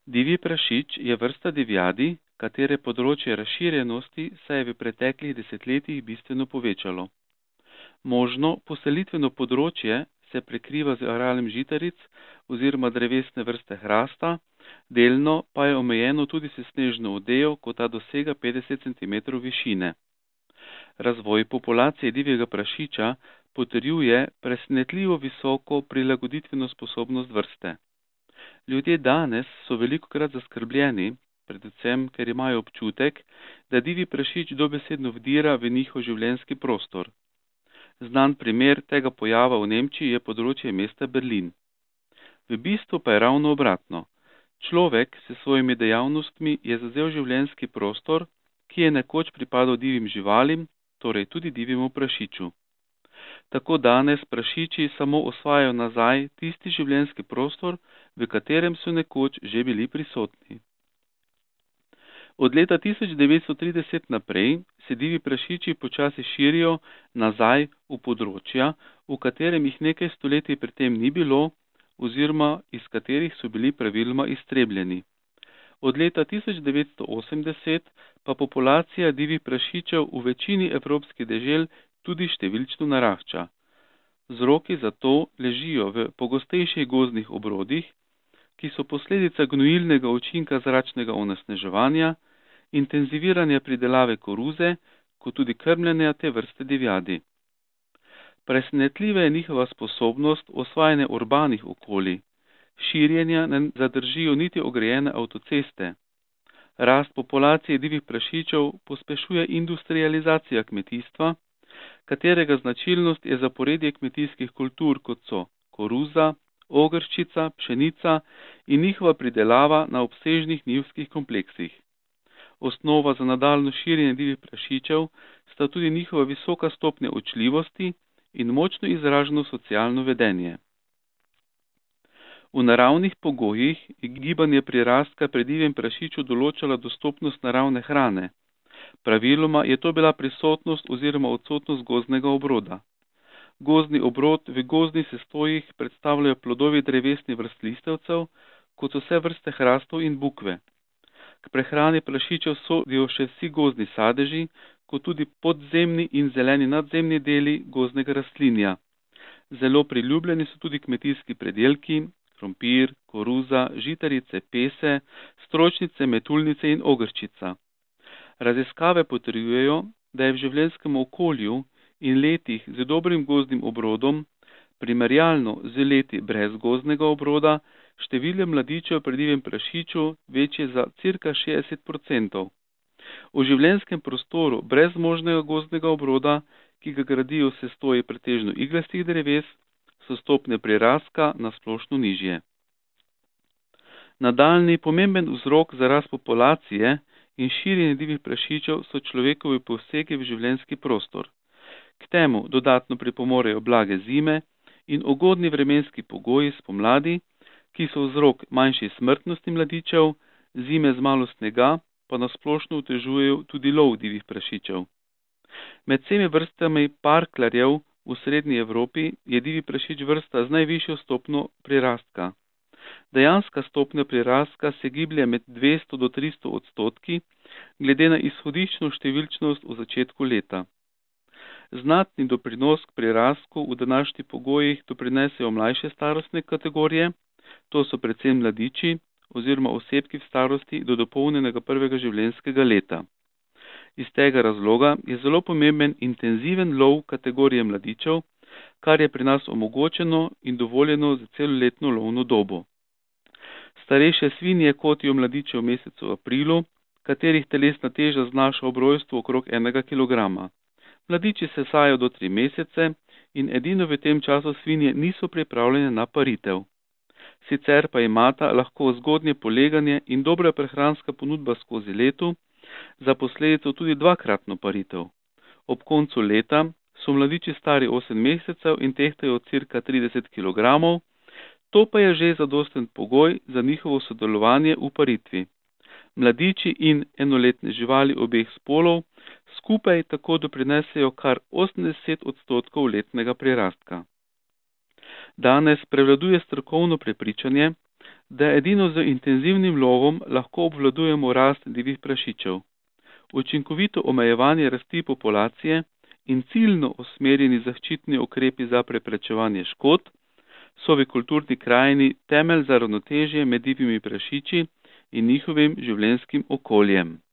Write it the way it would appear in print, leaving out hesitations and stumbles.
Divji prašič je vrsta divjadi, katere področje razširjenosti se je v preteklih desetletjih bistveno povečalo. Možno poselitveno področje se prekriva z arealom žitaric oziroma drevesne vrste hrasta, delno pa je omejeno tudi s snežno odejo, ko ta dosega 50 cm višine. Razvoj populacije divjega prašiča potrjuje presenetljivo visoko prilagoditveno sposobnost vrste. Ljudje danes so velikokrat zaskrbljeni, predvsem ker imajo občutek, da divji prašič dobesedno vdira v njihov življenjski prostor. Znan primer tega pojava v Nemčiji je področje mesta Berlin. V bistvu pa je ravno obratno. Človek s svojimi dejavnostmi je zavzel življenjski prostor, ki je nekoč pripadal divjim živalim, torej tudi divjemu prašiču. Tako danes prašiči samo osvajajo nazaj tisti življenjski prostor, v katerem so nekoč že bili prisotni. Od leta 1930 naprej se divji prašiči počasi širijo nazaj v področja, v katerem jih nekaj stoletij pred tem ni bilo oziroma iz katerih so bili praviloma iztrebljeni. Od leta 1980 pa populacija divjih prašičev v večini evropskih dežel tudi številčno narašča. Vzroki za to ležijo v pogostejših gozdnih obrodih, ki so posledica gnojilnega učinka zračnega onesnaževanja, intenziviranja pridelave koruze, kot tudi krmljenja te vrste divjadi. Presenetljiva je njihova sposobnost osvajanja urbanih okolij. Širjenja ne zadržijo niti ogrejene avtoceste. Rast populacije divjih prašičev pospešuje industrializacija kmetijstva, katerega značilnost je zaporedje kmetijskih kultur, kot so koruza, ogrščica, pšenica in njihova pridelava na obsežnih njivskih kompleksih. Osnova za nadaljnje širjenje divjih prašičev sta tudi njihova visoka stopnja učljivosti in močno izraženo socialno vedenje. V naravnih pogojih je gibanje prirastka pri divjem prašiču določala dostopnost naravne hrane. Praviloma je to bila prisotnost oziroma odsotnost gozdnega obroda. Gozdni obrod v gozdnih sestojih predstavljajo plodovi drevesnih vrst listavcev, kot so vse vrste hrastov in bukve. K prehrani prašičev sodijo še vsi gozdni sadeži, kot tudi podzemni in zeleni nadzemni deli gozdnega rastlinja. Zelo priljubljeni so tudi kmetijski predelki, krompir, koruza, žitarice, pese, stročnice, metuljnice in ogrščica. Raziskave potrjujejo, da je v življenjskem okolju in letih z dobrim gozdnim obrodom, primerjalno z leti brez gozdnega obroda, število mladičev pri divjem prašiču večje za cirka 60%. V življenjskem prostoru brez možnega gozdnega obroda, ki ga gradijo sestoji pretežno iglastih dreves, so stopnje prirastka na splošno nižje. Nadaljnji pomemben vzrok za rast populacije in širjenje divjih prašičev so človekovi posegi v življenjski prostor. K temu dodatno pripomorejo blage zime in ugodni vremenski pogoji spomladi, ki so vzrok manjši smrtnosti mladičev, zime z malo snega pa nasplošno otežujejo tudi lov divjih prašičev. Med vsemi vrstami parkljarjev v srednji Evropi je divji prašič vrsta z najvišjo stopnjo prirastka. Dejanska stopnja prirastka se giblje med 200 do 300%, glede na izhodiščno številčnost v začetku leta. Znatni doprinos k prirastku v današnjih pogojih doprinesejo mlajše starostne kategorije, to so predvsem mladiči oziroma osebki v starosti do dopolnjenega prvega življenjskega leta. Iz tega razloga je zelo pomemben intenziven lov kategorije mladičev, kar je pri nas omogočeno in dovoljeno za celoletno lovno dobo. Starejše svinje kotijo mladiče v mesecu aprilu, katerih telesna teža znaša ob rojstvu okrog 1 kg. Mladiči se sajajo do 3 mesece in edino v tem času svinje niso pripravljene na paritev. Sicer pa imata lahko zgodnje poleganje in dobra prehranska ponudba skozi leto, za posledico tudi dvakratno paritev. Ob koncu leta so mladiči stari 8 mesecev in tehtajo cirka 30 kg, to pa je že zadosten pogoj za njihovo sodelovanje v paritvi. Mladiči in enoletne živali obeh spolov skupaj tako doprinesejo kar 80% letnega prirastka. Danes prevladuje strokovno prepričanje, da edino z intenzivnim lovom lahko obvladujemo rast divjih prašičev. Učinkovito omejevanje rasti populacije in ciljno usmerjeni zaščitni ukrepi za preprečevanje škod so v kulturni krajini temelj za ravnotežje med divjimi prašiči in njihovim življenjskim okoljem.